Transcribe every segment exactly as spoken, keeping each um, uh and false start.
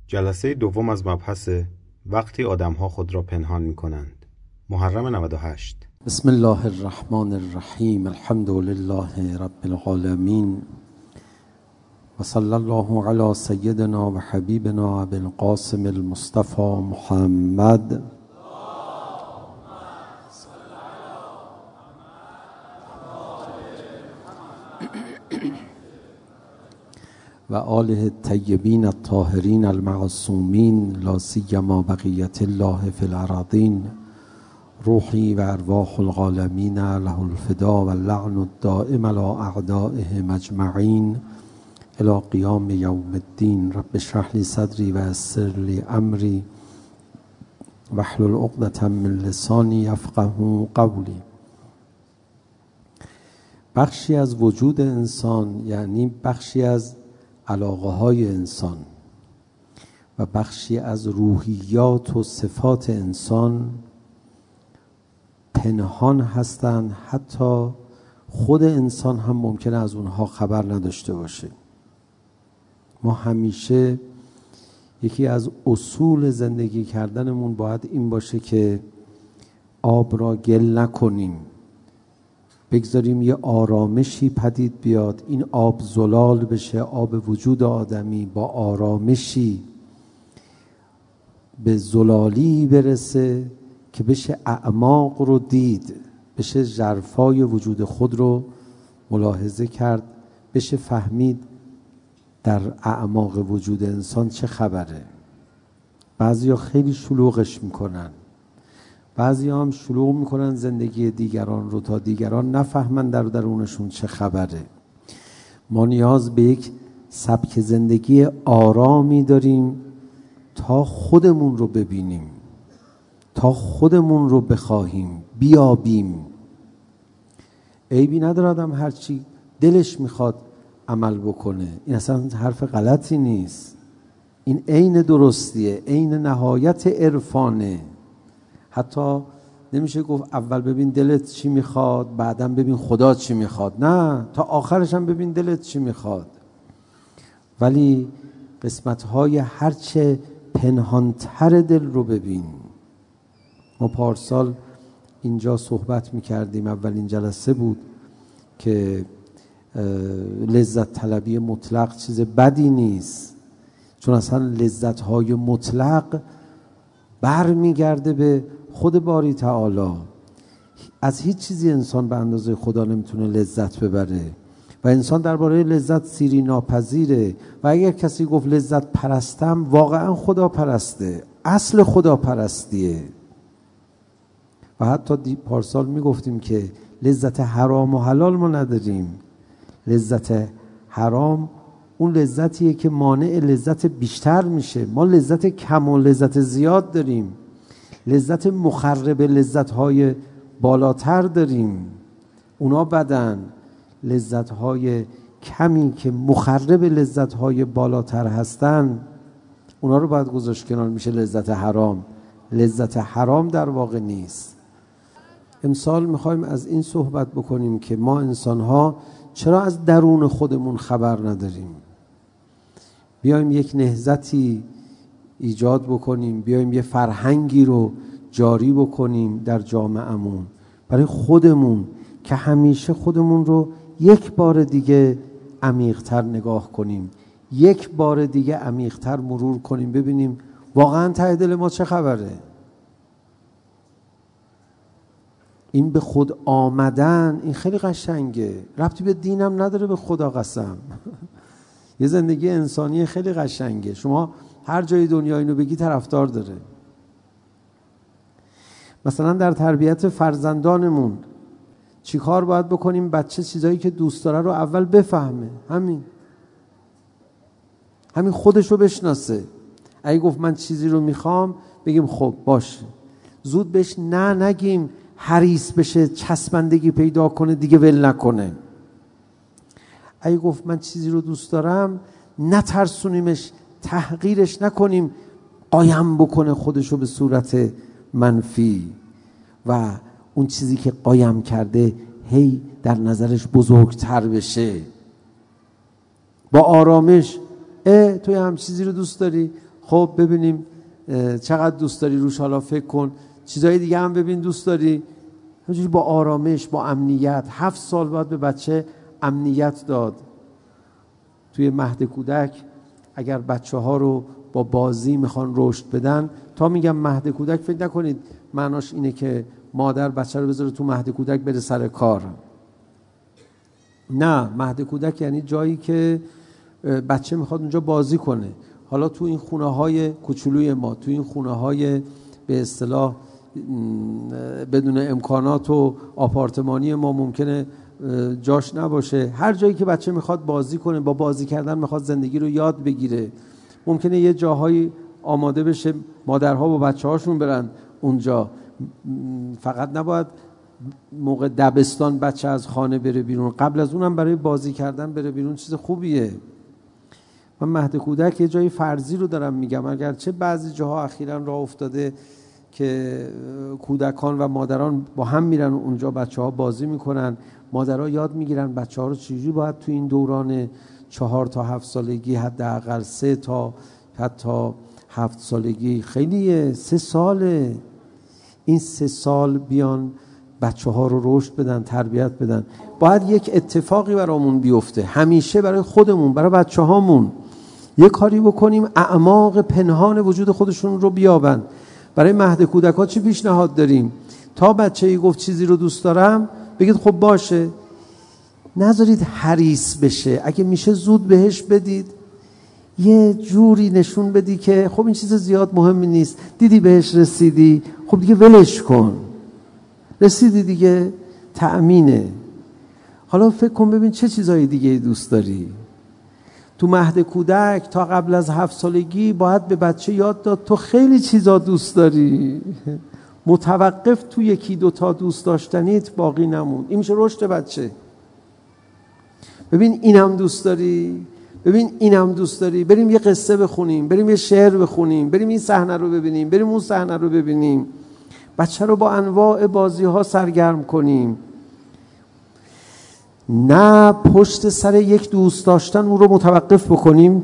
جلسه دوم از مبحث وقتی آدم‌ها خود را پنهان می‌کنند. محرم نود و هشت. بسم الله الرحمن الرحیم. الحمد لله رب العالمین و صلی الله علی سیدنا و حبیبنا ابی القاسم المصطفى محمد و آله الطیبین الطاهرین المعصومین لا سیما بقیة الله فی الارضین. روحی و ارواح العالمین له الفدا و اللعن الدائم علی اعدائهم اجمعین الی قیام یوم الدین. رب اشرح لی صدری و یسر لی امری واحلل عقدة من لسانی یفقهوا قولی. بخشی از وجود انسان یعنی بخشی از علاقه های انسان و بخشی از روحیات و صفات انسان پنهان هستند، حتی خود انسان هم ممکنه از اونها خبر نداشته باشه. ما همیشه یکی از اصول زندگی کردنمون باید این باشه که آب را گل نکنیم، بگذاریم یه آرامشی پدید بیاد، این آب زلال بشه، آب وجود آدمی با آرامشی به زلالی برسه که بشه اعماق رو دید، بشه ژرفای وجود خود رو ملاحظه کرد، بشه فهمید در اعماق وجود انسان چه خبره. بعضیا خیلی شلوغش میکنن، بعضی هم شلوغ میکنن زندگی دیگران رو تا دیگران نفهمن در درونشون چه خبره. ما نیاز به یک سبک زندگی آرامی داریم تا خودمون رو ببینیم، تا خودمون رو بخواهیم بیابیم. عیبی نداره آدم هرچی دلش میخواد عمل بکنه، این اصلا حرف غلطی نیست، این عین درستیه، عین نهایت عرفانه. حتی نمیشه گفت اول ببین دلت چی میخواد بعدم ببین خدا چی میخواد، نه، تا آخرش هم ببین دلت چی میخواد. ولی قسمت‌های هرچه پنهانتر دل رو ببین. ما پارسال اینجا صحبت میکردیم، اولین جلسه بود، که لذت طلبی مطلق چیز بدی نیست، چون اصلا لذت‌های مطلق بر میگرده به خود باری تعالی. از هیچ چیزی انسان به اندازه خدا نمیتونه لذت ببره و انسان درباره لذت سیری ناپذیره. و اگر کسی گفت لذت پرستم، واقعا خدا پرسته، اصل خدا پرستیه. و حتی پارسال میگفتیم که لذت حرام و حلال ما نداریم. لذت حرام اون لذتیه که مانع لذت بیشتر میشه. ما لذت کم و لذت زیاد داریم، لذت مخرب لذت‌های بالاتر داریم، اونا بدن. لذت‌های کمی که مخرب لذت‌های بالاتر هستن، اونا رو باید گذاشت کنار، میشه لذت حرام. لذت حرام در واقع نیست. امسال میخوایم از این صحبت بکنیم که ما انسان‌ها چرا از درون خودمون خبر نداریم. بیایم یک نهضتی ایجاد بکنیم، بیایم یه فرهنگی رو جاری بکنیم در جامعهمون برای خودمون که همیشه خودمون رو یک بار دیگه عمیق‌تر نگاه کنیم، یک بار دیگه عمیق‌تر مرور کنیم، ببینیم واقعا ته دل ما چه خبره. این به خود آمدن این خیلی قشنگه، ربطی به دینم نداره، به خدا قسم. یه زندگی انسانی خیلی قشنگه، شما هر جای دنیا اینو بگی طرفدار داره. مثلا در تربیت فرزندانمون چی کار باید بکنیم؟ بچه چیزایی که دوست داره رو اول بفهمه، همین همین خودش رو بشناسه. اگه گفت من چیزی رو میخوام، بگیم خب باشه، زود بهش نه نگیم، حریص بشه، چسبندگی پیدا کنه، دیگه ول نکنه. اگه گفت من چیزی رو دوست دارم، نترسونیمش، تحقیرش نکنیم، قایم بکنه خودشو به صورت منفی و اون چیزی که قایم کرده هی در نظرش بزرگتر بشه. با آرامش، اه توی هم چیزی رو دوست داری؟ خب ببینیم چقدر دوست داری روش، حالا فکر کن. چیزای دیگه هم ببین دوست داری. همینجوری با آرامش، با امنیت. هفت سال باید به بچه امنیت داد. توی مهد کودک اگر بچه ها رو با بازی میخوان رشد بدن، تا میگم مهد کودک فکر نکنید معناش اینه که مادر بچه رو بذاره تو مهد کودک بره سر کار. نه، مهد کودک یعنی جایی که بچه میخواد اونجا بازی کنه. حالا تو این خونه های کوچولوی ما، تو این خونه های به اصطلاح بدون امکانات و آپارتمانی ما ممکنه جاش نباشه. هر جایی که بچه میخواد بازی کنه، با بازی کردن میخواد زندگی رو یاد بگیره. ممکنه یه جاهایی آماده بشه مادرها با بچه هاشون برن اونجا. فقط نباید موقع دبستان بچه از خانه بره بیرون، قبل از اونم برای بازی کردن بره بیرون چیز خوبیه. من مهد کودک یه جای فرضی رو دارم میگم، اگرچه بعضی جاها اخیراً راه افتاده که کودکان و مادران با هم میرن اونجا، بچه ها بازی میکنن، مادرها یاد میگیرن بچه ها رو چجوری باید تو این دوران چهار تا هفت سالگی، حداقل سه تا حتی هفت سالگی، خیلیه، سه ساله، این سه سال بیان بچه ها رو رشد بدن، تربیت بدن. باید یک اتفاقی برامون بیفته، همیشه برای خودمون، برای بچه هامون یک کاری بکنیم اعماق پنهان وجود خودشون رو بیابن. برای مهد کودک ها چی پیشنهاد داریم؟ تا بچه ای گفت چیزی رو دوست دارم، بگید خب باشه، نذارید حریص بشه، اگه میشه زود بهش بدید، یه جوری نشون بدی که خب این چیز زیاد مهمی نیست، دیدی بهش رسیدی، خب دیگه ولش کن، رسیدی دیگه، تأمینه. حالا فکر کن ببین چه چیزهای دیگه دوست داری. تو مهد کودک تا قبل از هفت سالگی باید به بچه یاد داد تو خیلی چیزا دوست داری. متوقف تو یکی دوتا دوست داشتنیت باقی نمون، این میشه رشد بچه. ببین اینم دوست داری، ببین اینم دوست داری، بریم یه قصه بخونیم، بریم یه شعر بخونیم، بریم این صحنه رو ببینیم، بریم اون صحنه رو ببینیم. بچه رو با انواع بازی ها سرگرم کنیم. نه پشت سر یک دوست داشتن اون رو متوقف بکنیم،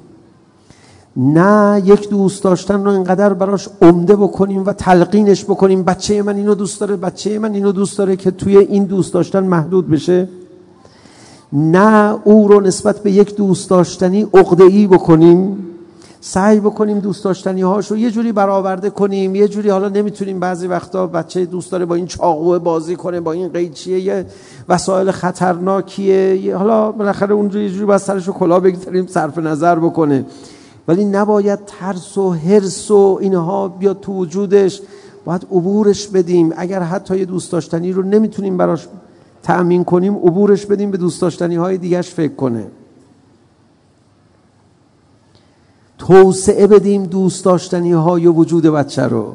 نه یک دوست داشتن رو اینقدر براش عمده بکنیم و تلقینش بکنیم بچه من اینو دوست داره، بچه من اینو دوست داره، که توی این دوست داشتن محدود بشه. نه او رو نسبت به یک دوست داشتنی عقده‌ای بکنیم، سعی بکنیم دوست داشتنی هاشو یه جوری برآورده کنیم، یه جوری. حالا نمیتونیم بعضی وقتا بچه دوست داره با این چاقو بازی کنه، با این قیچیه، یه وسایل خطرناکیه، حالا بالاخره اونجوری یه جوری باید سرشو کلاه بگذاریم صرف نظر بکنه، ولی نباید ترس و حرص و اینها بیاد تو وجودش، باید عبورش بدیم. اگر حتی یه دوست داشتنی رو نمیتونیم براش تأمین کنیم، عبورش بدیم، به دوست داشتنی های دیگهش فکر کنه. توسعه بدیم دوست داشتنی های وجود بچه رو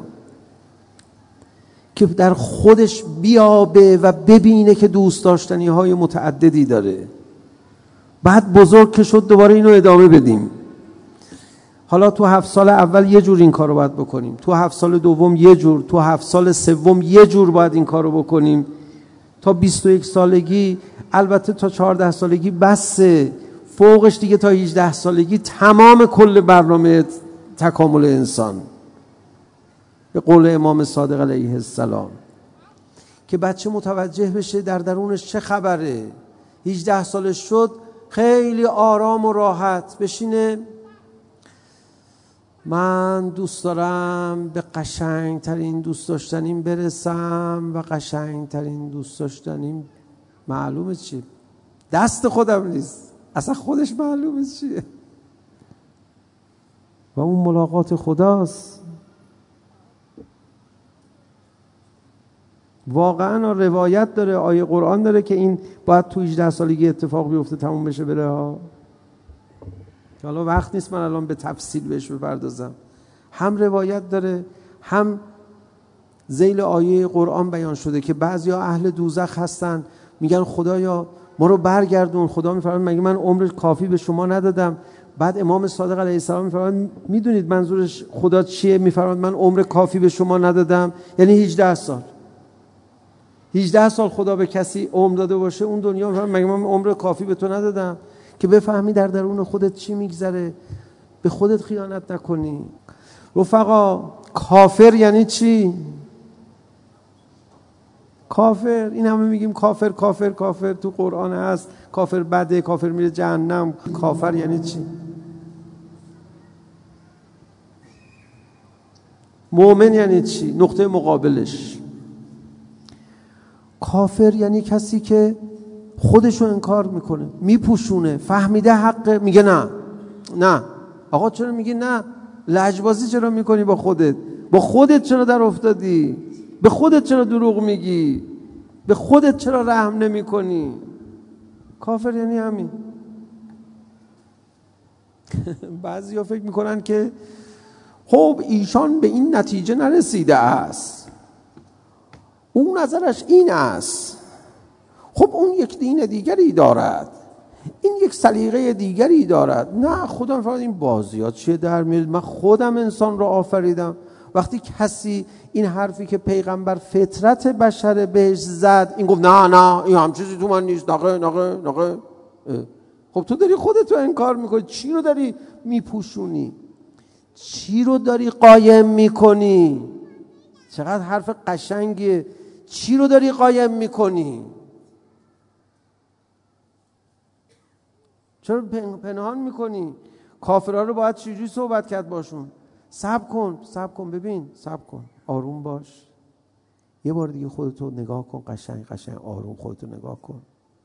که در خودش بیابه و ببینه که دوست داشتنی های متعددی داره. بعد بزرگ که شد دوباره اینو ادامه بدیم. حالا تو هفت سال اول یه جور این کار رو باید بکنیم، تو هفت سال دوم یه جور، تو هفت سال سوم یه جور باید این کار رو بکنیم، تا بیست و یک سالگی. البته تا چهارده سالگی بسه، فوقش دیگه تا هجده سالگی تمام کل برنامه تکامل انسان، به قول امام صادق علیه السلام، که بچه متوجه بشه در درونش چه خبره. هجده سالش شد خیلی آرام و راحت بشینه، من دوست دارم به قشنگترین دوست داشتنیم برسم و قشنگترین دوست داشتنیم معلومه چیه، دست خودم نیست، اصلا خودش معلومه چیه، و اون ملاقات خداست. واقعا روایت داره، آیه قرآن داره که این باید تو هجده سالگی اتفاق بیفته، تموم بشه بره ها. حالا وقت نیست من الان به تفصیل بهش بپردازم. هم روایت داره، هم ذیل آیه قرآن بیان شده که بعضیا اهل دوزخ هستن، میگن خدایا ما رو برگردون. خدا میفرماید مگه من عمر کافی به شما ندادم؟ بعد امام صادق علیه السلام میفرماید میدونید منظورش خدا چیه؟ میفرماید من عمر کافی به شما ندادم، یعنی هجده سال. هجده سال خدا به کسی عمر داده باشه، اون دنیا میفرماید مگه من عمر کافی به تو ندادم؟ که بفهمی در درون خودت چی میگذره. به خودت خیانت نکنی. رفقا کافر یعنی چی؟ کافر، این همه میگیم کافر کافر کافر، تو قرآن هست کافر بده، کافر میره جهنم. کافر یعنی چی؟ مؤمن یعنی چی؟ نقطه مقابلش. کافر یعنی کسی که خودشو انکار میکنه، میپوشونه، فهمیده حقه، میگه نه نه. آقا چرا میگی نه؟ لجبازی چرا میکنی با خودت؟ با خودت چرا در افتادی؟ به خودت چرا دروغ میگی؟ به خودت چرا رحم نمی کنی؟ کافر یعنی همین. بعضی ها فکر میکنن که خب ایشان به این نتیجه نرسیده است، اون نظرش این است، خب اون یک دین دیگری دارد، این یک سلیقه دیگری دارد. نه خدا فراد این بازیات چیه در میاد؟ من خودم انسان رو آفریدم. وقتی کسی این حرفی که پیغمبر فطرت بشر بهش زد، این گفت نه نه این هم چیزی تو من نیست، نقه نقه نقه. خب تو داری خودتو انکار میکنی، چی رو داری میپوشونی؟ چی رو داری قایم میکنی؟ چقدر حرف قشنگیه. چی رو داری قایم میکنی؟ چرا پنهان میکنی؟ کافرها رو باید چجوری صحبت کرد باشون؟ صبر کن صبر کن ببین، صبر کن، آروم باش، یه بار دیگه خودتو نگاه کن، قشنگ قشنگ آروم خودتو نگاه کن.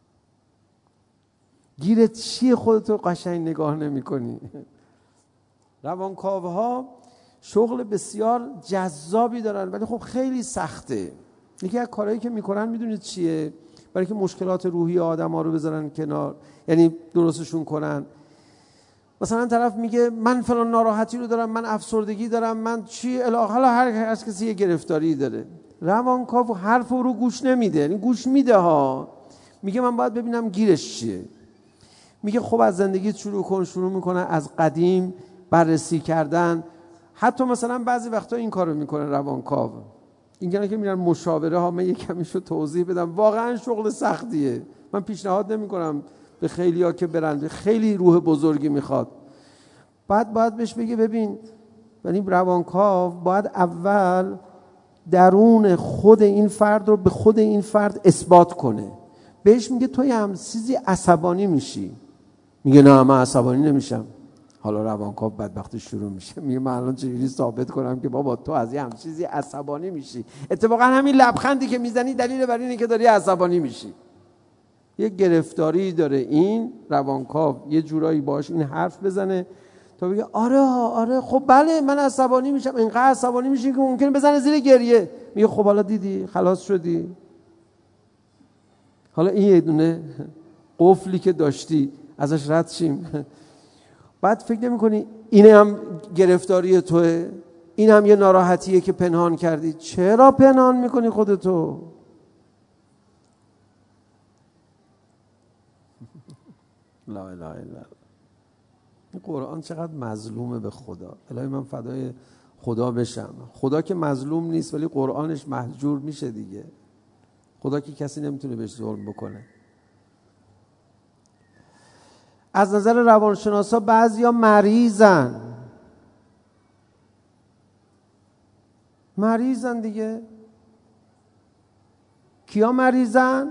گیرت چیه خودتو قشنگ نگاه نمی کنی؟ روانکاوها شغل بسیار جذابی دارن ولی خب خیلی سخته. یکی از کارهایی که میکنن میدونید چیه؟ برای که مشکلات روحی آدم ها رو بذارن کنار، یعنی درستشون کنن. مثلا طرف میگه من فلان ناراحتی رو دارم، من افسردگی دارم، من چی الاخر، حالا هر هر کسی یه گرفتاری داره. روانکاو حرف رو گوش نمیده، یعنی گوش میده ها، میگه من باید ببینم گیرش چیه. میگه خب از زندگی شروع کن، شروع میکنه از قدیم بررسی کردن. حتی مثلا بعضی وقتا این کارو میکنه روانکاو، اینجوری که میرن مشاوره ها. من یک کمیشو توضیح بدم، واقعا شغل سختیه. من پیشنهاد نمیکنم به خیلیا که برن، خیلی روح بزرگی میخواد. بعد باید بهش بگه ببین، یعنی روانکاو باید اول درون خود این فرد رو به خود این فرد اثبات کنه. بهش میگه توی هم چیزی عصبانی میشی، میگه نه من عصبانی نمیشم. حالا روانکاو بدبختی شروع میشه، میگه من الان چجوری ثابت کنم که بابا تو از یه هم چیزی عصبانی میشی؟ اتفاقا همین لبخندی که میزنی دلیل بر اینه که داری عصبانی میشی. یه گرفتاری داره این روانکاو، یه جورایی باش این حرف بزنه تا بگه آره آره خب بله من عصبانی میشم، اینقدر عصبانی میشی که ممکنه بزنه زیر گریه. میگه خب حالا دیدی خلاص شدی، حالا این یه دونه قفلی که داشتی ازش رد شیم. بعد فکر نمی کنی این هم گرفتاری توه؟ این هم یه ناراحتیه که پنهان کردی؟ چرا پنهان میکنی خودتو؟ لا اله الا الله. قرآن چقدر مظلومه به خدا. الهی من فدای خدا بشم. خدا که مظلوم نیست ولی قرآنش مهجور میشه دیگه. خدا که کسی نمیتونه بهش ظلم بکنه. از نظر روانشناسا بعضیا مریضن. مریضن دیگه. کیا مریضن؟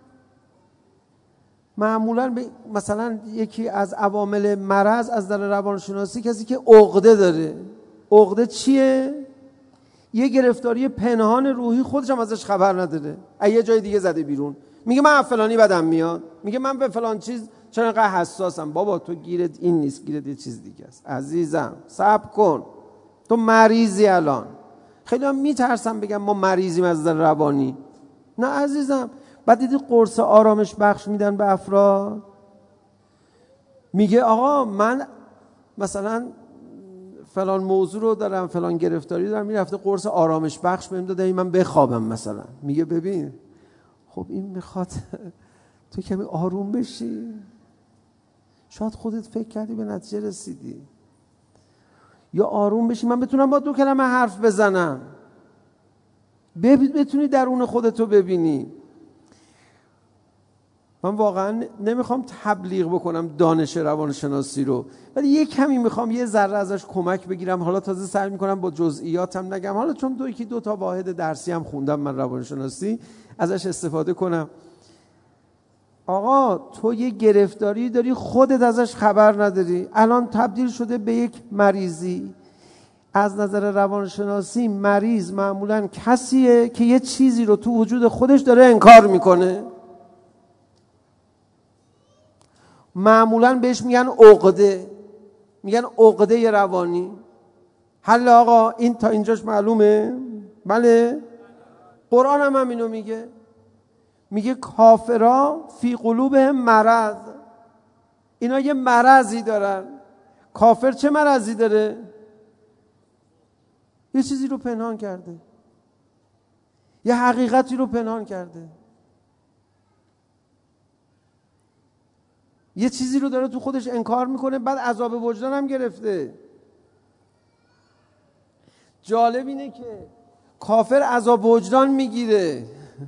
معمولا مثلا یکی از عوامل مرض از نظر روانشناسی کسی که عقده داره. عقده چیه؟ یه گرفتاری پنهان روحی، خودش هم ازش خبر نداره، یه جای دیگه زده بیرون. میگه من فلانی بدم میاد، میگه من به فلان چیز چرا اینقدر حساسم. بابا تو گیرت این نیست، گیرت یه چیز دیگه است. عزیزم صبر کن، تو مریضی. الان خیلی هم میترسم بگم ما مریضیم از نظر روانی. نه عزیزم. بعد دیدی قرص آرامش بخش میدن به افراد، میگه آقا من مثلا فلان موضوع رو دارم، فلان گرفتاری دارم، میرفته قرص آرامش بخش بهم داده من بخوابم مثلا. میگه ببین خب این میخواد تو کمی آروم بشی، شاید خودت فکر کردی به نتیجه رسیدی، یا آروم بشی من بتونم با دو کلمه حرف بزنم، بتونی درون خودتو ببینی. من واقعا نمیخوام تبلیغ بکنم دانش روانشناسی رو، ولی یه کمی میخوام یه ذره ازش کمک بگیرم. حالا تازه سعی میکنم با جزئیاتم نگم، حالا چون دو یکی دو تا واحد درسی هم خوندم من روانشناسی، ازش استفاده کنم. آقا تو یه گرفتاری داری خودت ازش خبر نداری، الان تبدیل شده به یک مریضی. از نظر روانشناسی مریض معمولاً کسیه که یه چیزی رو تو وجود خودش داره انکار میکنه. معمولاً بهش میگن عقده، میگن عقده روانی. حل آقا این تا اینجاش معلومه؟ بله. قرآن هم همینو میگه، میگه کافرا فی قلوبهم مرض، اینا یه مرضی دارن. کافر چه مرضی داره؟ یه چیزی رو پنهان کرده، یه حقیقتی رو پنهان کرده، یه چیزی رو داره تو خودش انکار میکنه، بعد عذاب وجدان هم گرفته. جالب اینه که کافر عذاب وجدان میگیره.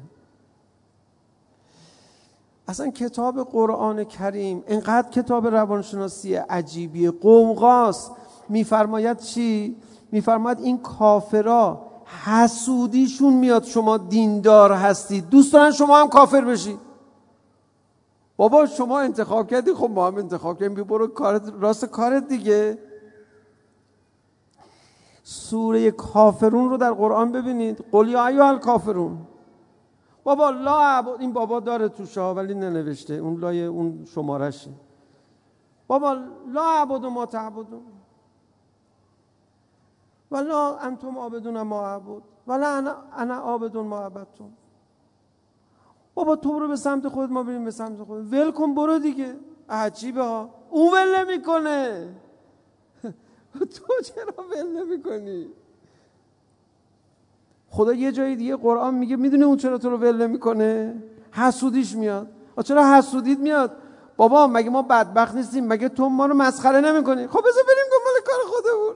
اصلا کتاب قرآن کریم اینقدر کتاب روانشناسی عجیبیه. قومقاس میفرماید چی؟ میفرماید این کافرها حسودیشون میاد شما دیندار هستید، دوست دارن شما هم کافر بشید. بابا شما انتخاب کردی، خب ما هم انتخاب کردیم، بی برو کارت راست کارت دیگه. سوره کافرون رو در قرآن ببینید، قل یا ایها الکافرون. بابا لا عبد، این بابا داره توشه ولی ننوشته، اون لای اون شمارشه. بابا لا عبد ما تعبدون ولا انتم عابدون ما اعبد ولا انا انا عابد ما عبدتم. بابا تو برو به سمت خودت، ما بریم به سمت خودت. ول کن برو دیگه. عجیبه ها، اون ول نمیکنه. تو چرا ول نمیکنی؟ خدا یه جای دیگه قرآن میگه میدونه اون چرا تو رو ول نمیکنه؟ حسودیش میاد. آ چرا حسودیت میاد؟ بابا مگه ما بدبخت نیستیم؟ مگه تو ما رو مسخره نمیکنی؟ خب بذار بریم دنبال کار خودمون.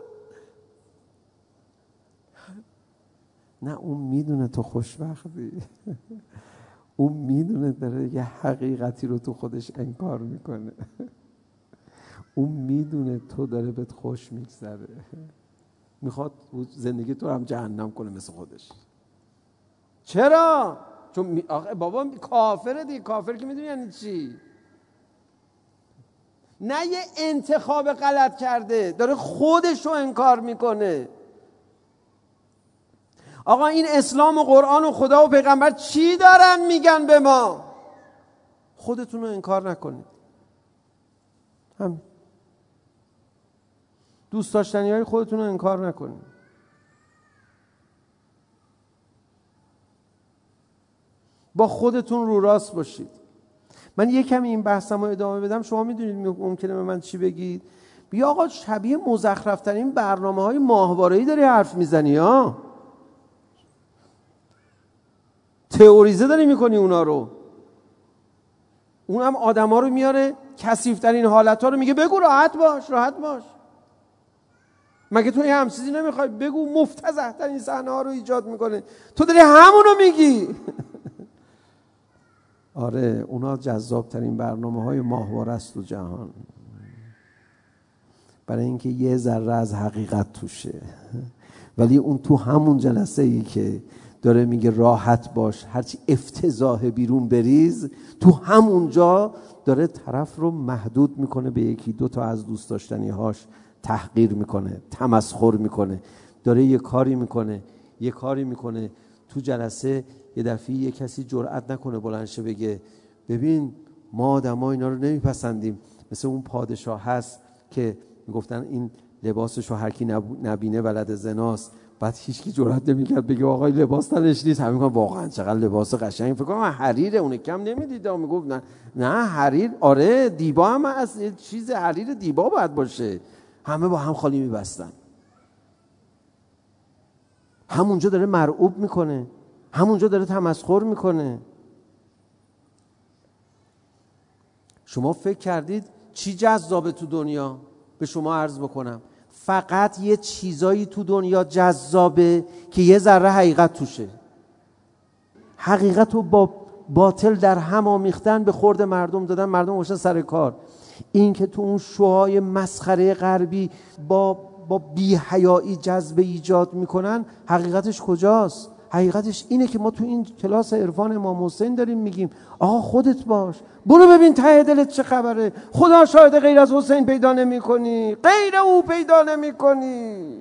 نه اون میدونه تو خوشبختی. اون میدونه داره یه حقیقتی رو تو خودش انکار میکنه. اون میدونه تو داره بهت خوش میگذره، میخواد زندگی تو هم جهنم کنه مثل خودش. چرا؟ چون می... آخه بابا کافره دیگه. کافر که میدونی یعنی چی؟ نه یه انتخاب غلط کرده، داره خودش رو انکار میکنه. آقا این اسلام و قرآن و خدا و پیغمبر چی دارن میگن به ما؟ خودتون رو انکار نکنید. هم دوست داشتنی های خودتون رو انکار نکنید. با خودتون رو راست باشید. من یه کمی این بحثم رو ادامه بدم. شما میدونید ممکنه به من چی بگید؟ بیا آقا شبیه مزخرفترین برنامه های ماهواره‌ای داری حرف میزنی ها، تئوریزه داری میکنی اونا رو. اونم آدم ها رو میاره کثیف‌ترین حالت ها رو میگه بگو راحت باش راحت باش. مگه تو یه هم چیزی نمیخوای بگو؟ مفتضح ترین صحنه ها رو ایجاد میکنه، تو داری همون رو میگی. آره اونا جذاب ترین برنامه های ماهواره است تو جهان، برای اینکه یه ذره از حقیقت توشه. ولی اون تو همون جلسه ای که داره میگه راحت باش، هرچی افتضاح بیرون بریز، تو همونجا داره طرف رو محدود میکنه به یکی دو تا از دوست داشتنی هاش، تحقیر میکنه، تمسخر میکنه، داره یه کاری میکنه یه کاری میکنه تو جلسه یه دفعه یه کسی جرئت نکنه بلندشه بگه ببین ما آدم‌ها اینا رو نمیپسندیم. مثل اون پادشاه هست که میگفتن این لباسش رو هر کی نبینه ولد زناست، بعد هیچ کی جرئت نمیکرد بگه آقا این لباس تنش نیست. همین میگن واقعا چقدر لباس قشنگی، فکر کنم حریره، اون کم نمیدید. میگفت نه نه حریر، آره دیبا هم از چیز حریر دیبا باید باشه. همه با هم خالی میبستن. همونجا داره مرعوب میکنه، همونجا داره تمسخر میکنه. شما فکر کردید چی جذابه تو دنیا؟ به شما عرض بکنم فقط یه چیزایی تو دنیا جذابه که یه ذره حقیقت توشه. حقیقت رو با باطل در هم آمیختن، به خورد مردم دادن، مردم گشتن سر کار. این که تو اون شوهای مسخره غربی با با بی‌حیایی جذبه ایجاد میکنن، حقیقتش کجاست؟ حقیقتش اینه که ما تو این کلاس عرفان امام حسین داریم میگیم آقا خودت باش، برو ببین ته دلت چه خبره. خدا شاهد غیر از حسین پیدا نمی کنی، غیر او پیدا نمی کنی.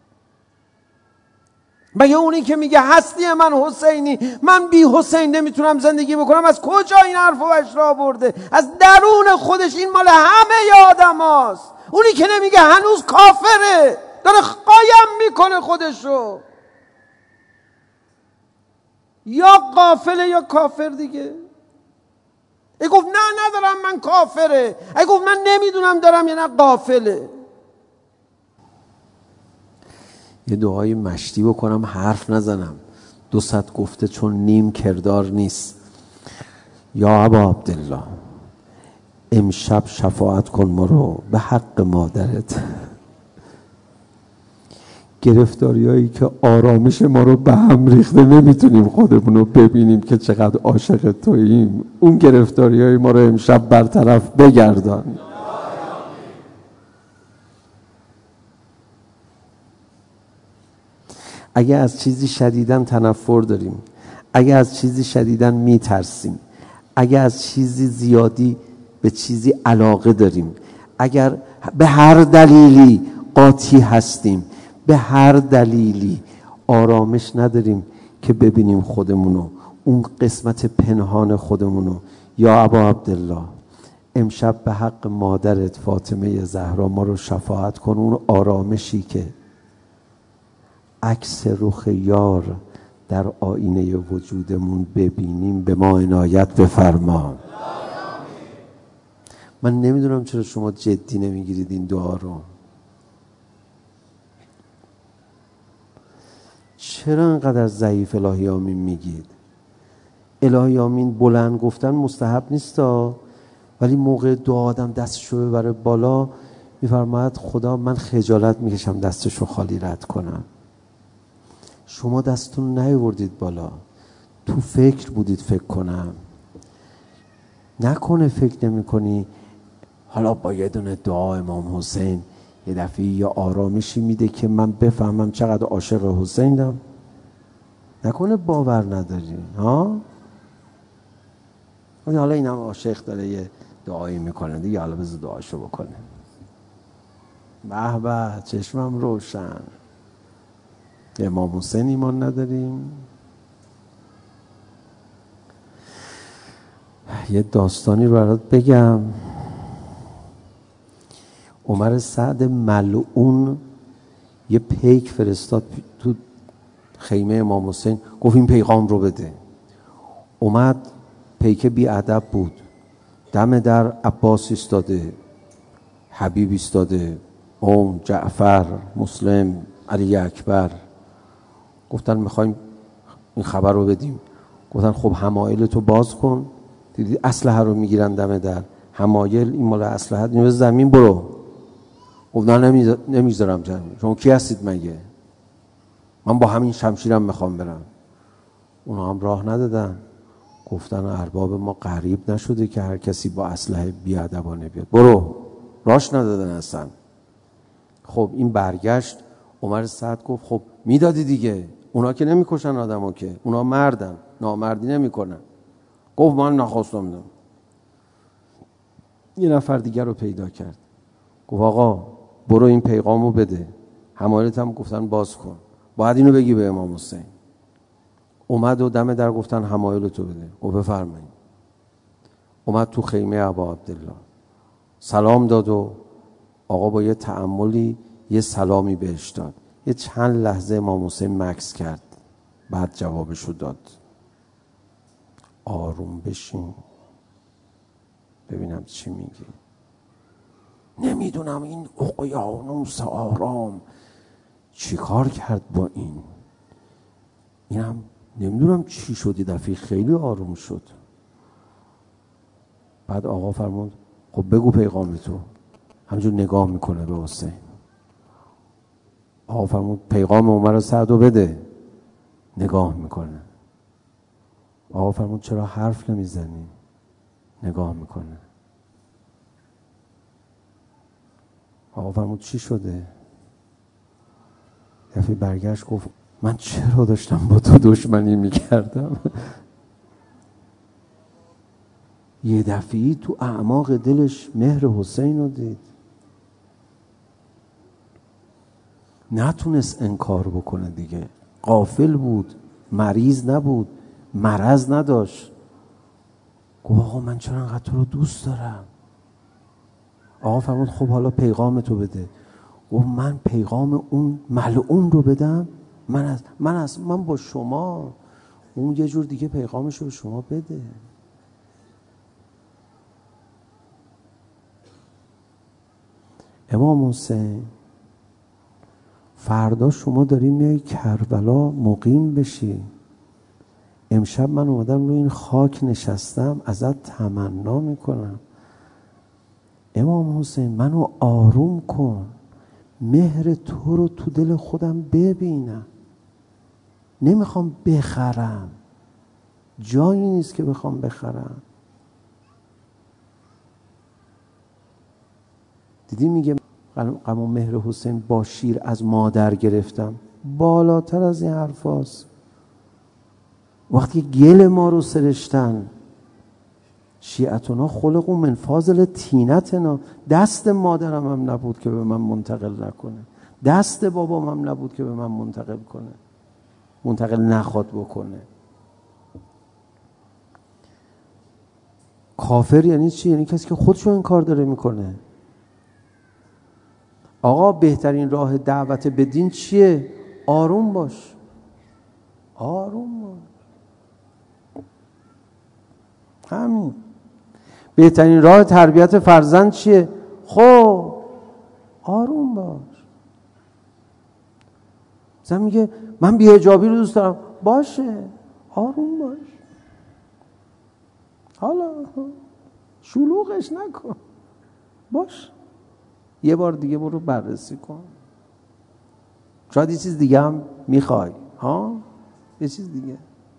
مگه اونی که میگه هستی من حسینی، من بی حسین نمیتونم زندگی بکنم، از کجا این حرفو بهش را برده؟ از درون خودش. این مال همه آدم هاست. اونی که نمیگه هنوز کافره، داره قایم میکنه خودشو. یا غافله یا کافر دیگه. ای گفت نه ندارم من کافره، ای گفت من نمیدونم دارم یا نه غافله. یه دعای مشتی بکنم حرف نزنم، دو ست گفته چون نیم کردار نیست. یا ابا عبدالله امشب شفاعت کن ما رو به حق مادرت. گرفتاری هایی که آرامش ما رو به هم ریخته، نمیتونیم خودمون رو ببینیم که چقدر عاشق توییم. اون گرفتاری های ما رو امشب برطرف بگردان. اگه از چیزی شدیداً تنفر داریم، اگه از چیزی شدیداً میترسیم، اگه از چیزی زیادی به چیزی علاقه داریم، اگر به هر دلیلی قاطی هستیم، به هر دلیلی آرامش نداریم که ببینیم خودمونو، اون قسمت پنهان خودمونو، یا ابا عبدالله امشب به حق مادرت فاطمه زهرا ما رو شفاعت کن. اون آرامشی که عکس رخ یار در آینه وجودمون ببینیم به ما عنایت بفرما. من نمیدونم چرا شما جدی نمیگیرید این دعا رو. چرا انقدر ضعیف الهی آمین میگید؟ الهی آمین بلند گفتن مستحب نیستا، ولی موقع دعا آدم دستشو ببره بالا میفرماید خدا من خجالت میکشم دستشو خالی رد کنم. شما دستتون نیاوردید بالا، تو فکر بودید. فکر کنم نکنه فکر نمی کنی حالا با یه دونه دعا امام حسین یه دفعه یا آرامشی میده که من بفهمم چقدر عاشق حسینم؟ نکنه باور نداری ها؟ حالا اینم عاشق داره یه دعایی میکنه دیگه، حالا بذار دعاشو بکنه. به به چشمم روشن. امام حسین ایمان نداریم؟ یه داستانی رو برات بگم. عمر سعد ملعون یه پیک فرستاد تو خیمه امام حسین، گفت این پیغام رو بده. اومد، پیک بی ادب بود، دم در عباس ایستاده، حبیب ایستاده، اون جعفر، مسلم، علی اکبر. گفتن میخوایم این خبر رو بدیم. گفتن خب حمایل تو باز کن. دیدی اسلحه رو میگیرن دم در. حمایل این مال اسلحه، اینو به زمین برو. گفت نه نمیذارم زمین. شما کی هستید مگه؟ من با همین شمشیرم میخوام برم. اونا هم راه ندادن. گفتن ارباب ما غریب نشده که هر کسی با اسلحه بیادبانه بیاد. برو. راش ندادن اصلا. خب این برگشت. عمر سعد گفت خب میدادی دیگه، اونا که نمیکشن آدمو، که اونا مردن، نامردی نمیکنن. گفت من نخواستم دم. یه نفر دیگر رو پیدا کرد، گفت آقا برو این پیغامو بده. حمایلت هم گفتن باز کن، باید اینو بگی به امام حسین. اومد و دم در گفتن حمایلتو بده. گفت بفرمایید. اومد تو خیمه ابا عبدالله سلام داد و آقا با یه تأملی یه سلامی بهش داد. یه چند لحظه امام حسین مکث کرد، بعد جوابشو داد. آروم بشین ببینم چی میگی. نمیدونم این اقیانوس آرام چی کار کرد با این. اینم نمیدونم چی شد، یه دفعه خیلی آروم شد. بعد آقا فرمود خب بگو پیغام تو. همجور نگاه میکنه به حسین. آقا فرمود پیغام عمر سعدو بده. نگاه میکنه. آقا فرمود چرا حرف نمیزنی؟ نگاه میکنه. آقا فرمود چی شده؟ دفعه برگشت گفت من چرا داشتم با تو دشمنی میکردم؟ یه دفعی تو اعماق دلش مهر حسین رو دید، نتونست انکار بکنه دیگه. غافل بود، مریض نبود، مرض نداشت. گفت آقا من چرا انقدر تو رو دوست دارم؟ آقا فرمود خب حالا پیغام تو بده. گفت من پیغام اون ملعون رو بدم؟ من از من از من با شما، اون یه جور دیگه پیغامش رو به شما بده. امام حسین فردا شما داری میای کربلا مقیم بشی. امشب من اومدم روی این خاک نشستم، ازت تمنا میکنم امام حسین منو آروم کن، مهر تو رو تو دل خودم ببینم. نمیخوام بخرم، جایی نیست که بخوام بخرم. دیدی میگه غم و مهر حسین با شیر از مادر گرفتم. بالاتر از این حرف هاست. وقتی گل ما رو سرشتن، شیعتنا خلقو من فاضل طینتنا، دست مادرم هم نبود که به من منتقل نکنه، دست بابام هم نبود که به من منتقل کنه، منتقل نخواد بکنه. کافر یعنی چی؟ یعنی کسی که خودشو این کار داره میکنه. آقا بهترین راه دعوت به دین چیه؟ آروم باش، آروم باش، همین. بهترین راه تربیت فرزند چیه؟ خب آروم باش. مثلا میگه من بی‌حجابی رو دوست دارم، باشه آروم باش، حالا شلوغش نکن، باش یه بار دیگه برو بررسی کن، شاید یه چیز دیگه هم میخوای، ها یه چیز دیگه.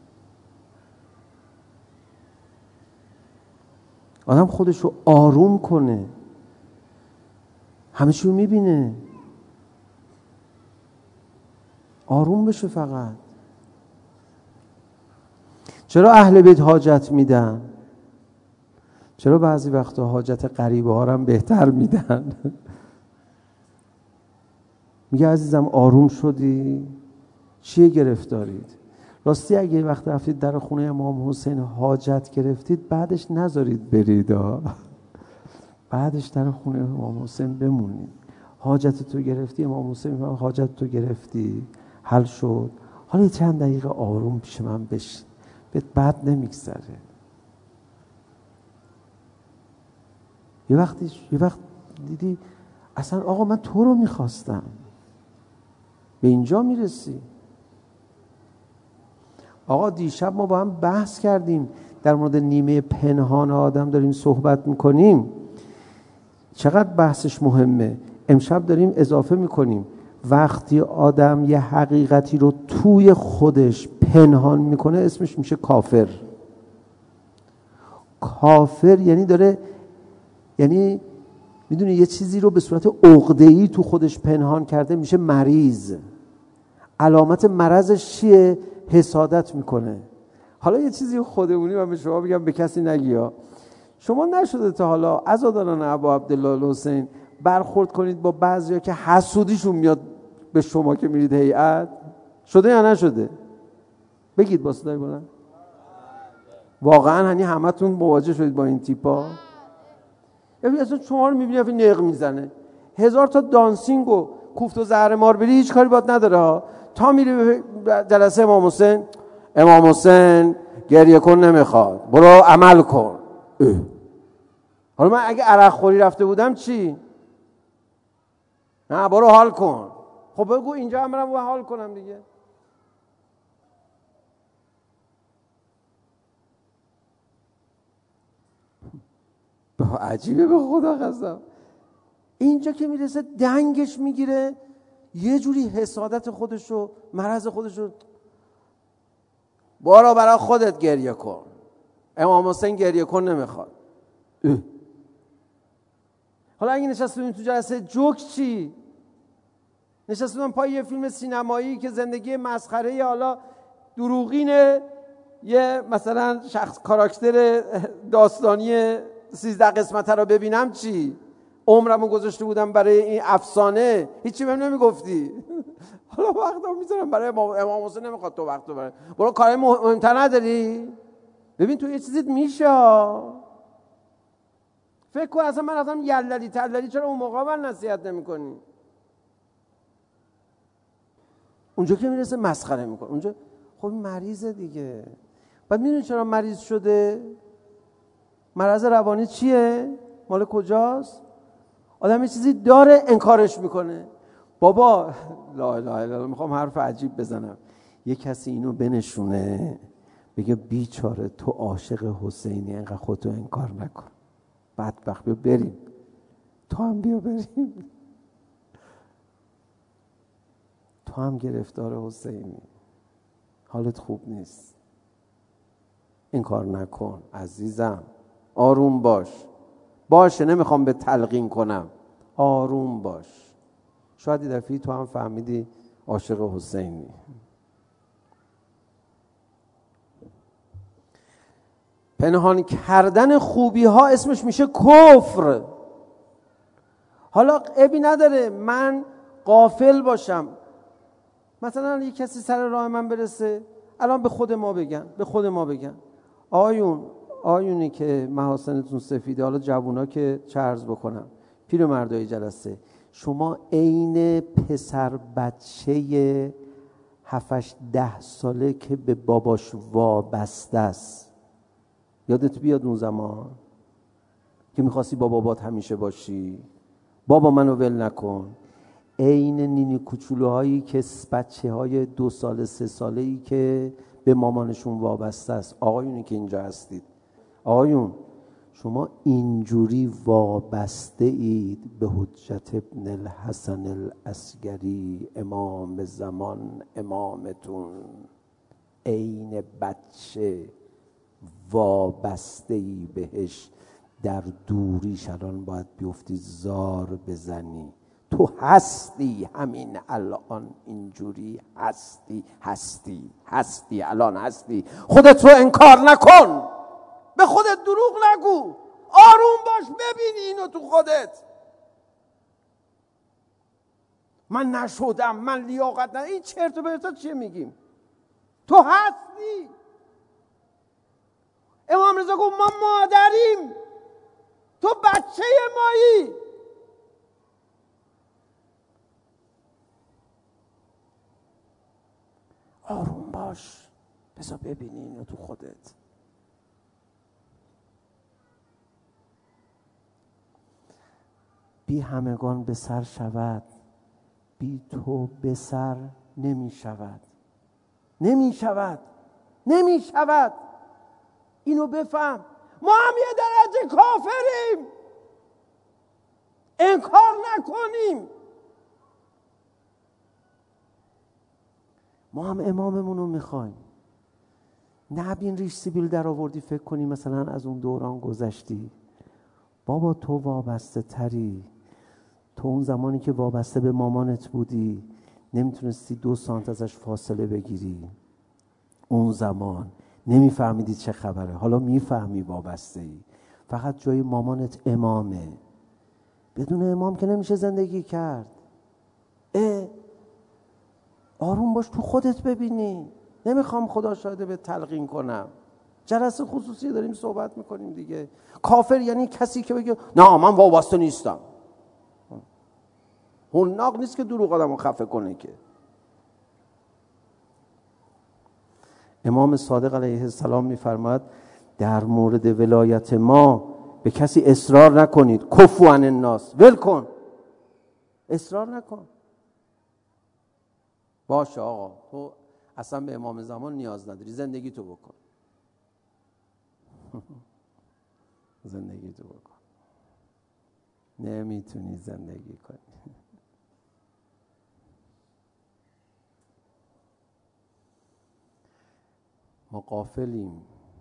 آدم خودش رو آروم کنه، همه چی رو میبینه، آروم بشه فقط. چرا اهل بیت حاجت میدن؟ چرا بعضی وقتا حاجت غریبه ها رو هم بهتر میدن؟ میگه عزیزم آروم شدی؟ چیه گرفتارید؟ راستی اگه وقت رفتید در خونه امام حسین حاجت گرفتید، بعدش نذارید برید، بعدش در خونه امام حسین بمونید. حاجت تو گرفتی، امام حسین حاجت تو گرفتی، حل شد، حالا چند دقیقه آروم پیش من بشین، بهت بد نمیگذره. یه وقتی یه وقت دیدی اصلا آقا من تو رو میخواستم، به اینجا میرسی. آقا دیشب ما با هم بحث کردیم در مورد نیمه پنهان آدم، داریم صحبت میکنیم، چقدر بحثش مهمه. امشب داریم اضافه میکنیم وقتی آدم یه حقیقتی رو توی خودش پنهان میکنه اسمش میشه کافر. کافر یعنی داره، یعنی میدونی یه چیزی رو به صورت عقده‌ای تو خودش پنهان کرده، میشه مریض. علامت مرضش چیه؟ حسادت میکنه. حالا یه چیزی خودمونی من به شما بگم، به کسی نگیا. شما نشده تا حالا عزاداران ابا عبدالله الحسین برخورد کنید با بعضیا که حسودیشون میاد به شما که میرید هیئت؟ شده یا نشده؟ بگید با صدای بلند. واقعا هنی همتون مواجه شدید با این تیپا؟ ببین اصلا شما رو میبینی افی نق میزنه، هزار تا دانسینگ و کوفت و زهر مار بری هیچ کاری باید نداره ها. تا میری به جلسه امام حسین، امام حسین گریه کن نمیخواد، برو عمل کن. اه. حالا من اگه عرق خوری رفته بودم چی؟ نه برو حال کن. خب بگو اینجا هم برم و حال کنم دیگه. عجیبه به خدا قسم. اینجا که میرسه دنگش میگیره، یه جوری حسادت خودشو، مرض خودشو برو برای خودت گریه کن. امام حسین گریه کن نمیخواد. حالا اگه نشسته بودیم تو جلسه جوک چی؟ نشسته بودیم پای یه فیلم سینمایی که زندگی مسخره حالا دروغینه، یه مثلا شخص کاراکتر داستانی سیزده قسمته رو ببینم چی؟ عمرمو گذاشته بودم برای این افسانه، هیچی بهم نمیگفتی. حالا وقتم میذارم برای امام, امام حسین، نمیخواد تو وقت ببره. برو کارهای مهمتر نداری؟ ببین تو یه چیزیت میشه. فکر کن اصلا من رفتم یللی تللی، چرا اون موقع من نصیحت نمیکنی؟ اونجا که میرسه مسخره میکنه. اونجا خب مریضه دیگه. بعد میدونی چرا مریض شده؟ مرض روانی چیه؟ مال کجاست؟ آدم یه چیزی داره انکارش میکنه. بابا لا اله الا الله، میخوام حرف عجیب بزنم. یه کسی اینو بنشونه بگه بیچاره تو عاشق حسینی، انقدر خودتو انکار نکن، بدبخت، بیا بریم، تو هم بیا بریم، تو هم گرفتار حسینی، حالت خوب نیست، انکار نکن عزیزم، آروم باش. باشه نمیخوام به تلقین کنم، آروم باش. شاید یه دفعه تو هم فهمیدی عاشق حسینی. پنهان کردن خوبی ها اسمش میشه کفر. حالا عیبی نداره من غافل باشم، مثلا یه کسی سر راه من برسه، الان به خود ما بگن به خود ما بگن آیون آیونی که محاسنتون سفیده، حالا جوونا که چه عرض بکنم، پیرمردای جلسه، شما عین پسر بچه هفتش ده ساله که به باباش وابسته است. یادت بیاد اون زمان که میخواستی با بابات همیشه باشی، بابا منو ول نکن. عین نینی کوچولوهایی که بچه های دو ساله سه ساله ای که به مامانشون وابسته است. آقایونی که اینجا هستید، آقایون شما اینجوری وابسته اید به حجت ابن الحسن العسکری امام زمان، امامتون، عین بچه وابسته ای بهش، در دوریش الان باید بیفتی زار بزنی. تو هستی همین الان اینجوری هستی هستی هستی الان هستی. خودت رو انکار نکن، به خودت دروغ نگو، آروم باش، ببینی اینو تو خودت. من نشدم، من لیاقت ندارم، این چرت و پرتا چیه میگیم؟ تو هستی. امام رضا گفت ما مادریم، تو بچه مایی. آروم باش، بذار ببینی اینو تو خودت. بی همگان به سر شود، بی تو به سر نمی شود. نمی شود نمی شود. اینو بفهم. ما هم یه درجه کافریم، انکار نکنیم. ما هم اماممون رو میخوایم. نبین ریش سیبیل در آوردی فکر کنی مثلا از اون دوران گذشتی. بابا تو وابسته تری. تو اون زمانی که وابسته به مامانت بودی نمیتونستی دو سانت ازش فاصله بگیری. اون زمان نمیفهمیدی چه خبره. حالا میفهمی وابسته ای. فقط جای مامانت امامه. بدون امام که نمیشه زندگی کرد. اه آروم باش، تو خودت ببینی. نمیخوام خدا شاهده به تلقین کنم. جلسه خصوصی داریم صحبت میکنیم دیگه. کافر یعنی کسی که بگه نه من وابسته نیستم. حناق نیست که دروغ آدمو خفه کنه که. امام صادق علیه السلام میفرماد در مورد ولایت ما به کسی اصرار نکنید. کفو عن الناس، ول کن، اصرار نکن. باشه آقا تو اصلا به امام زمان نیاز نداری، زندگی تو بکن. زندگی تو بکن. نمیتونی زندگی کنی. ما غافلیم.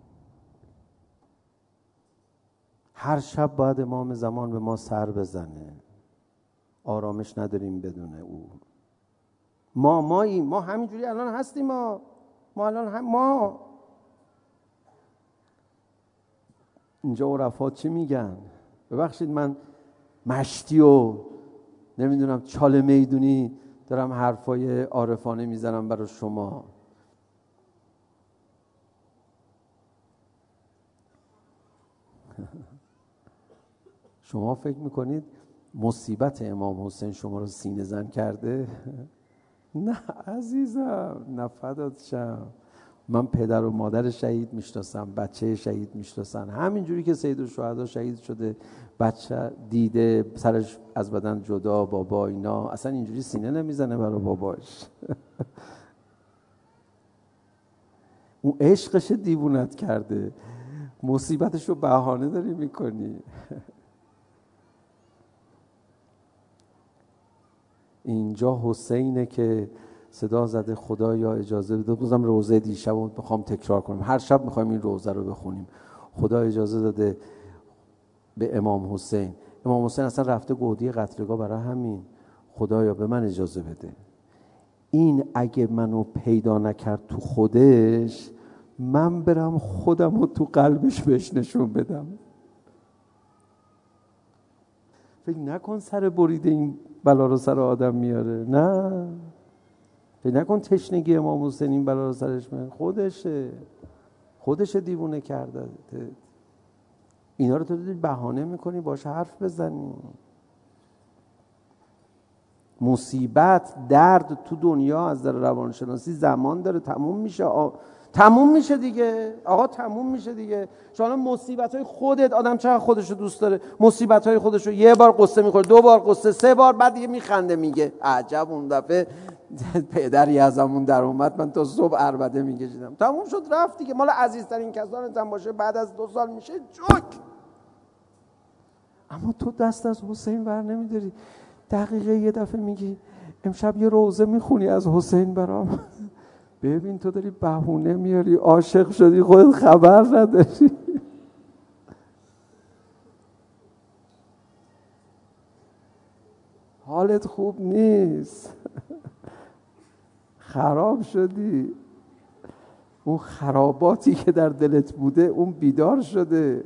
هر شب باید امام زمان به ما سر بزنه. آرامش نداریم بدون او. ما ماییم، ما همینجوری الان هستیم. ما ما الان هم ما اینجا عرفا چی میگن؟ ببخشید من مشتی و نمیدونم چاله میدونی دارم حرفای عارفانه میزنم برای شما. شما فکر میکنید مصیبت امام حسین شما رو سینه زن کرده؟ نه عزیزم، نه فدات شم. من پدر و مادر شهید میشناسم، بچه شهید میشناسن. همینجوری که سیدالشهدا شهید شده، بچه دیده سرش از بدن جدا، بابا اینا اصلا اینجوری سینه نمیزنه برای باباش. اون عشقش دیوونت کرده، مصیبتش رو بهانه داری میکنی. اینجا حسینه که صدا زده خدایا اجازه بده. بازم روزه دیشب رو بخوام تکرار کنم، هر شب میخوایم این روزه رو بخونیم. خدا اجازه داده به امام حسین. امام حسین اصلا رفته گودی قتلگاه برای همین. خدایا به من اجازه بده، این اگه منو پیدا نکرد تو خودش، من برم خودم رو تو قلبش بهش نشون بدم. فکر نکن سر بریده این بلا رو سر آدم میاره. نه، فکر نکن تشنگی امام حسین این بلا رو سرش میاره. خودشه خودشه دیوونه کرده. اینا رو تو دید بهانه میکنی باشه حرف بزنی. مصیبت، درد تو دنیا از در روانشناسی زمان داره، تموم میشه. آ... تموم میشه دیگه آقا، تموم میشه دیگه. شما مصیبت‌های خودت، آدم چقدر خودشو دوست داره، مصیبت‌های خودشو یه بار قصه میخوره، دو بار قصه، سه بار، بعد دیگه میخنده میگه عجب اون دفعه پدری ازمون در اومد، من تا صبح عربده میکشیدم. تموم شد رفت دیگه. مال عزیزترین کسانت هم باشه بعد از دو سال میشه جوک. اما تو دست از حسین بر نمیداری. دقیقه یه دفعه میگی امشب یه روزه میخونی از حسین برام. ببین تو داری بهونه میاری، عاشق شدی خودت خبر نداری. حالت خوب نیست، خراب شدی. اون خراباتی که در دلت بوده اون بیدار شده.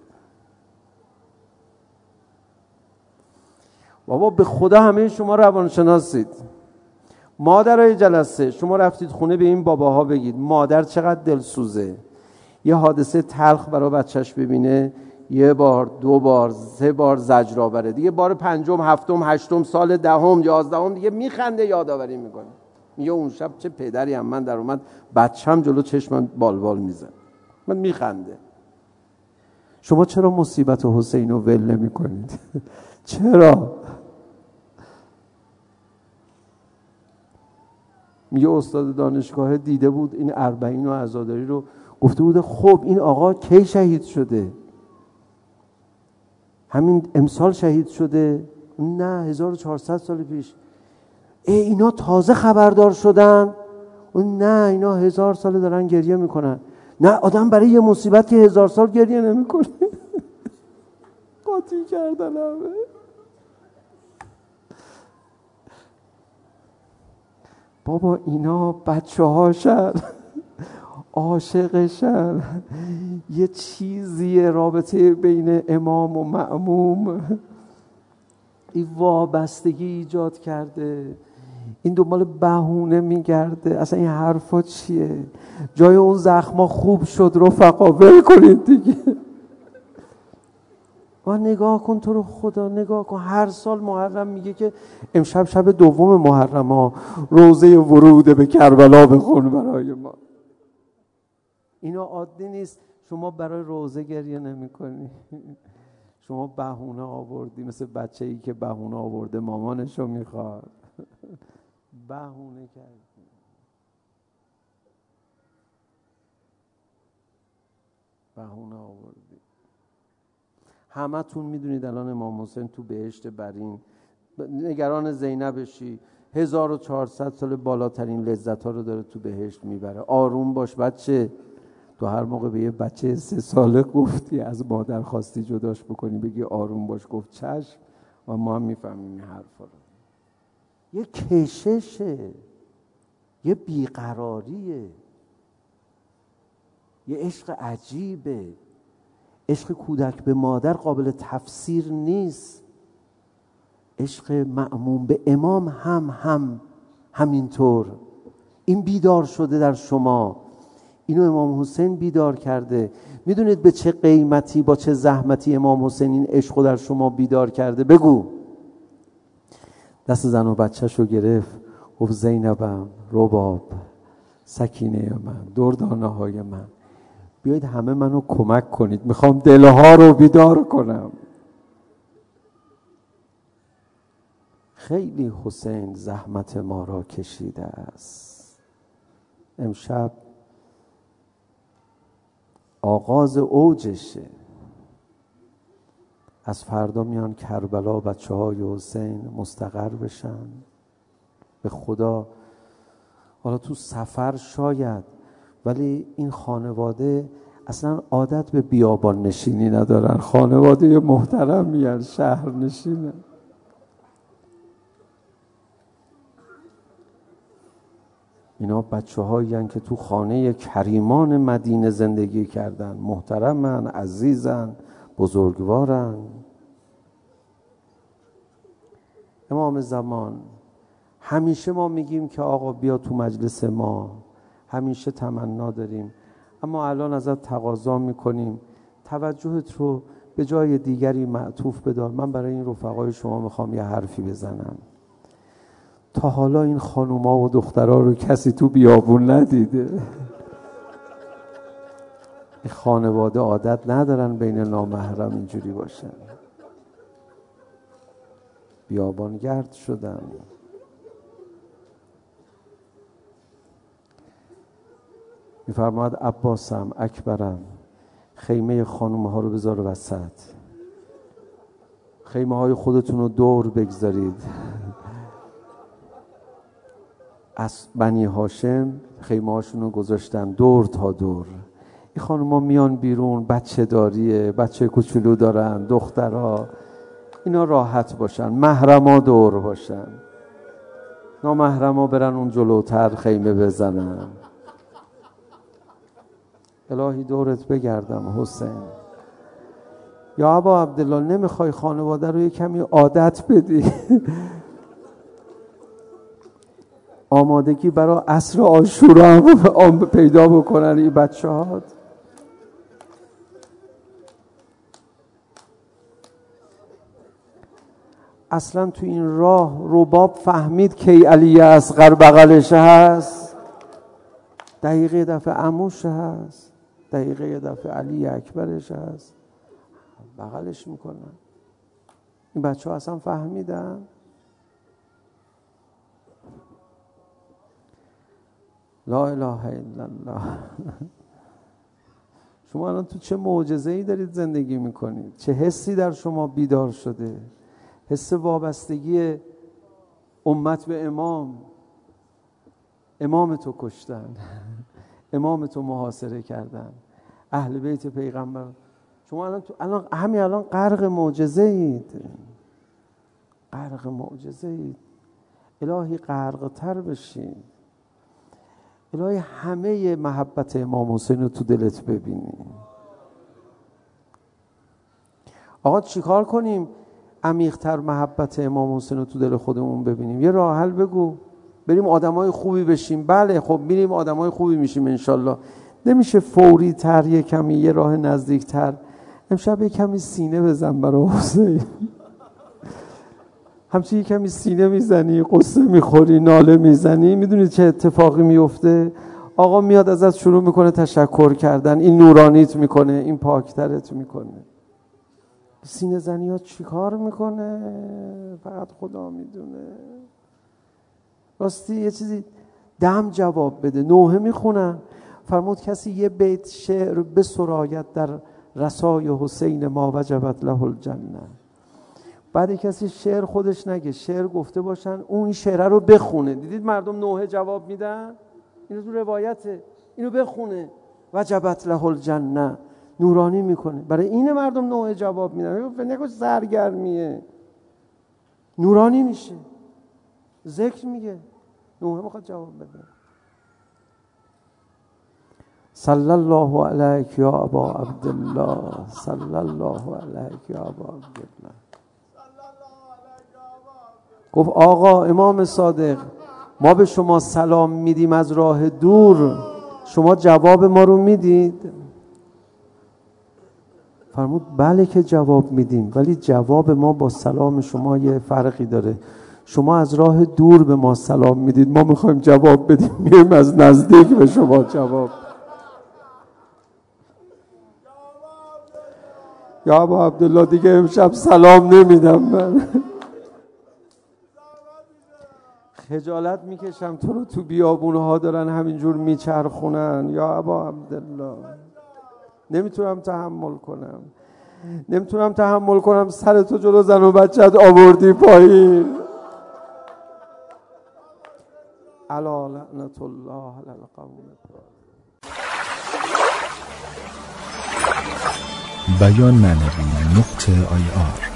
بابا به خدا همه شما روانشناسید. مادرای جلسه شما رفتید خونه به این باباها بگید مادر چقدر دلسوزه، یه حادثه تلخ برای بچهش ببینه، یه بار دو بار سه بار زجر آوره، دیگه بار پنجم هفتم هشتم سال دهم یازدهم دیگه میخنده، یادآوری میکنه، میگه اون شب چه پدری هم من در اومد بچم جلو چشمم بالبال میزن، من میخنده. شما چرا مصیبت حسین رو ول نمیکنید؟ چرا؟ میگه استاد دانشگاه دیده بود این اربعین و عزاداری رو، گفته بوده خب این آقا کی شهید شده؟ همین امسال شهید شده؟ نه هزار و چهارصد سال پیش. ای اینا تازه خبردار شدن؟ نه اینا هزار سال دارن گریه میکنن. نه آدم برای یه مصیبت که هزار سال گریه نمیکنه. قاطی کردن همه. بابا اینا بچه هاشن، عاشقشن، یه چیزیه رابطه بین امام و مأموم، این وابستگی ایجاد کرده، این دنبال بهونه میگرده. اصلا این حرفا چیه؟ جای اون زخما خوب شد رفقا، ول کنید دیگه. و نگاه کن تو رو خدا، نگاه کن هر سال محرم میگه که امشب شب دوم محرم ها روزه ورود به کربلا بخون برای ما. اینا عادی نیست. شما برای روزه گریه نمی کنی، شما بهونه آوردی، مثل بچه ای که بهونه آورده مامانشو میخواد. بهونه کردی. بهونه آوردی. همه تون میدونید الان امام حسین تو بهشت برین، نگران زینبشی، هزار و چهارصد سال بالاترین لذت ها رو داره تو بهشت میبره. آروم باش بچه، تو هر موقع به یه بچه سه ساله گفتی از مادر خواستی جداش بکنی بگی آروم باش، گفت چشم، و ما هم میفهمیم این حرفا رو. یه کششه، یه بیقراریه، یه عشق عجیبه. عشق کودک به مادر قابل تفسیر نیست. عشق مأمون به امام هم هم همینطور. این بیدار شده در شما، اینو امام حسین بیدار کرده. میدونید به چه قیمتی، با چه زحمتی امام حسین این عشقو در شما بیدار کرده؟ بگو. دست زن و بچه‌شو گرفت، گفت زینبم، رباب، سکینه من، دردانه های من، بیایید همه منو کمک کنید، میخوام دلها رو بیدار کنم. خیلی حسین زحمت ما را کشیده است. امشب آغاز اوجشه. از فردا میان کربلا بچه های حسین مستقر بشن. به خدا حالا تو سفر شاید، ولی این خانواده اصلا عادت به بیابان نشینی ندارن. خانواده محترم میان شهر نشینن. اینا بچه هایی هن که تو خانه کریمان مدینه زندگی کردن، محترمن، عزیزن، بزرگوارن. امام زمان همیشه ما میگیم که آقا بیا تو مجلس ما، همیشه تمنا داریم، اما الان ازت تقاضا میکنیم توجهت رو به جای دیگری معطوف بدار. من برای این رفقای شما میخوام یه حرفی بزنم. تا حالا این خانوما و دخترها رو کسی تو بیابون ندیده؟ این خانواده عادت ندارن بین نامحرم اینجوری باشن. بیابانگرد شدن. میفرماد عباسم، اکبرم، خیمه خانوم ها رو بذار وسط، خیمه های خودتون رو دور بگذارید. از بنی هاشم خیمه هاشون رو گذاشتن دور تا دور. این خانوما میان بیرون، بچه داریه، بچه کوچولو دارن، دخترها، اینا راحت باشن، محرما دور باشن، نامحرما برن اون جلوتر خیمه بزنن. الهی دورت بگردم حسین. یا ابا عبدالله، نمیخوای خانواده رو یه کمی عادت بدی؟ آمادگی برای عصر عاشورا هم پیدا بکنن این بچه ها. اصلا تو این راه رباب فهمید کی علی اصغر بغلش هست، دقیقه دفعه عموش هست، دقیقه دفعه علی اکبرش هست، بغلش میکنن. این بچه ها اصلا فهمیدن. لا اله الا الله. شما الان تو چه معجزه‌ای دارید زندگی میکنید؟ چه حسی در شما بیدار شده؟ حس وابستگی امت به امام. امام تو کشتن، امام تو محاصره کردن، اهل بیت پیغمبر. شما الان تو الان همین الان غرق معجزه‌اید، غرق معجزه‌اید. الهی غرق تر بشین. الهی همه محبت امام حسین رو تو دلت ببینی. آقا چیکار کنیم عمیق‌تر محبت امام حسین رو تو دل خودمون ببینیم؟ یه راه حل بگو. بریم آدمای خوبی بشیم. بله خب میریم آدمای خوبی میشیم انشالله. نمیشه فوری تر، یه کمی یه راه نزدیک تر؟ امشب یه کمی سینه بزن برای حسین. همچنین یه کمی سینه میزنی، قصه میخوری، ناله میزنی، میدونی چه اتفاقی میفته؟ آقا میاد ازت شروع میکنه تشکر کردن، این نورانیت میکنه، این پاکترت میکنه. سینه زنی ها چی کار میکنه؟ فقط خدا میدونه. راستی یه چیزی دم جواب بده. نوحه میخونن، فرمود کسی یه بیت شعر بسراید در رسای حسین ما وجبت له الجنه. بعد کسی شعر خودش نگه، شعر گفته باشن، اون این شعر رو بخونه. دیدید مردم نوحه جواب میدن؟ اینو تو روایته، اینو بخونه. وجبت له الجنه، نورانی میکنه. برای این مردم نوح جواب میدن، نگو سرگرمیه، نورانی میشه، ذکر میگه، نوح میخواد جواب بده. صلی الله علیک یا ابا عبدالله، صلی الله علیک یا ابا عبدالله. گفت آقا امام صادق، ما به شما سلام میدیم از راه دور، شما جواب ما رو میدید؟ فرمود بله که جواب میدیم، ولی جواب ما با سلام شما یه فرقی داره. شما از راه دور به ما سلام میدید، ما میخوایم جواب بدیم میایم از نزدیک به شما جواب. یا ابا عبدالله دیگه امشب سلام نمیدم من. خجالت میکشم تو رو تو بیابونها دارن همینجور میچرخونن. یا ابا عبدالله نمیتونم تحمل کنم، نمیتونم تحمل کنم سر تو جلو زن و بچت آوردی پایین. الا لعنت الله علی القوم الظالمین. بیان معنوی نقطه آی آر